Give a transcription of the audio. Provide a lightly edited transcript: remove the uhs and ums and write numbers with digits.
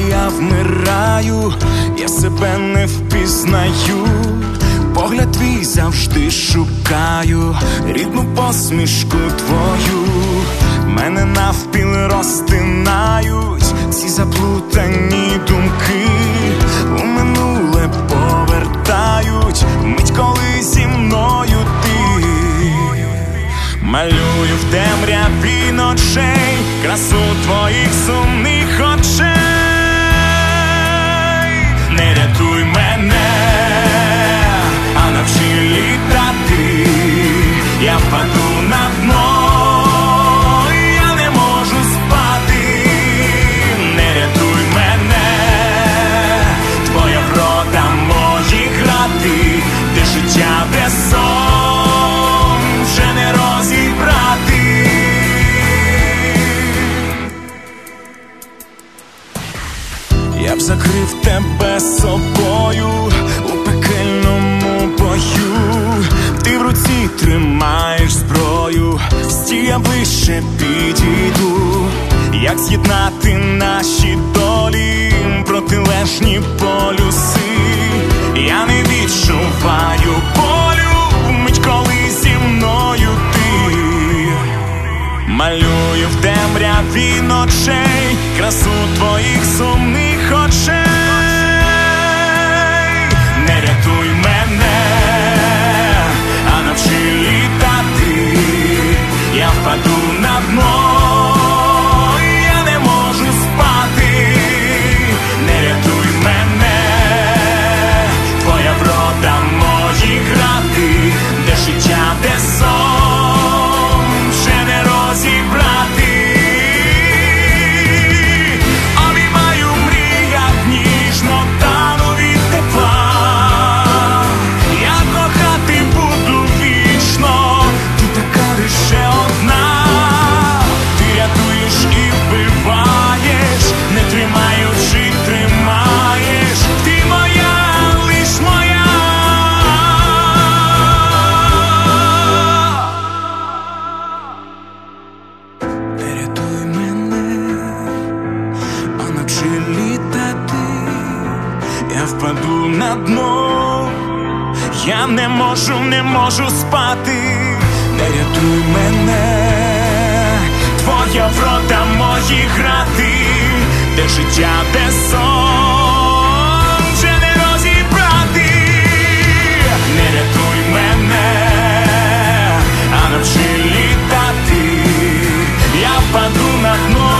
я вмираю, я себе не впізнаю. Погляд твій завжди шукаю, рідну посмішку твою. Мене навпіл розтинають ці заплутані думки. У минуле повертають мить, коли зі мною ти. Малюю в темряві ночей красу твоїх сумних очей. Не рятуй мене, а навчи літати. Я впаду на дно, я не можу спати. Не рятуй мене, твоя врода, мої грати, де життя, де сон вже не розібрати. Я б закрив тебе собою у пекельному бою. Ти в руці тримаєш зброю, стій, я ближче підійду. Як з'єднати наші долі, протилежні полюси. Я не відчуваю болю, мить, коли зі мною ти. Малюю в темряві ночей красу твоїх сумних очей. Не рятуй мене, а навчи літати. Я впаду на дно, я не можу спати. Не рятуй мене, твоя врода, мої грати, де життя, де сон вже не розібрати. Обіймаю в мріях ніжно, тану від тепла. Я кохати буду вічно, ти така лише одна. Ти рятуєш і вбиваєш, не тримаючи, тримаєш. Ти моя, лиш моя. Не рятуй мене, а навчи літати. Я впаду на дно, я не можу спати. Не рятуй мене, твоя врода, мої грати, де життя, де сон вже не розібрати. Не рятуй мене, а навчи літати. Я впаду на дно,